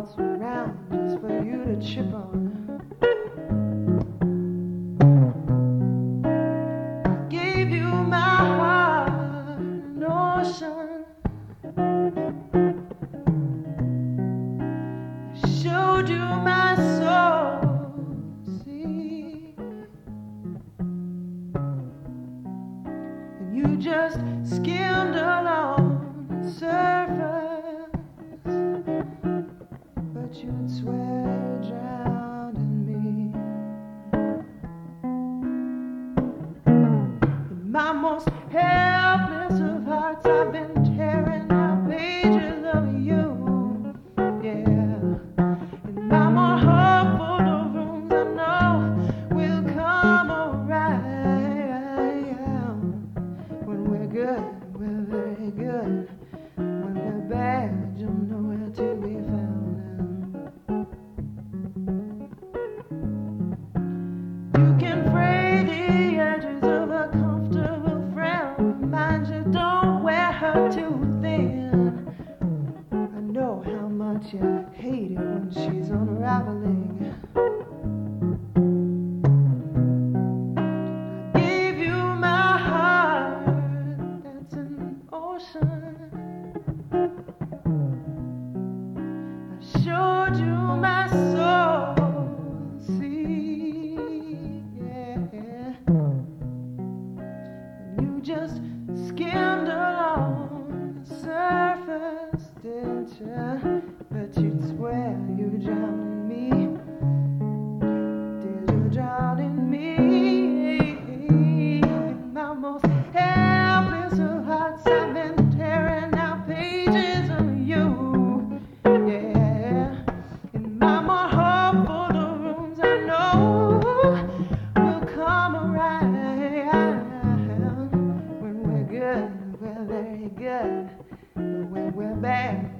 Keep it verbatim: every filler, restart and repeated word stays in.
waltz around just for you to trip on. I gave you my heart, an ocean. I showed you my soul, see. And you just skimmed along the surface, but you'd swear you drowned in me. In my most helpless of hearts, I've been tearing out pages of you, yeah. In my more hopeful of rooms, I know we'll come alright, yeah. When we're good, we're very good. When we're bad, you'll know where to be found. You can fray the edges of a comfortable friend. Mind you, don't wear her too thin. I know how much you hate it when she's unraveling. I gave you my heart, that's an ocean. I showed you my soul, see, yeah. And you just skimmed along the surface, didn't you? But you'd swear you drowned in me. Did you drown in me? In my most helpless of hearts, I've been tearing out pages of you, yeah. In my more hopeful of rooms, I know we'll come around. When we're good, we're very good. But when we're bad,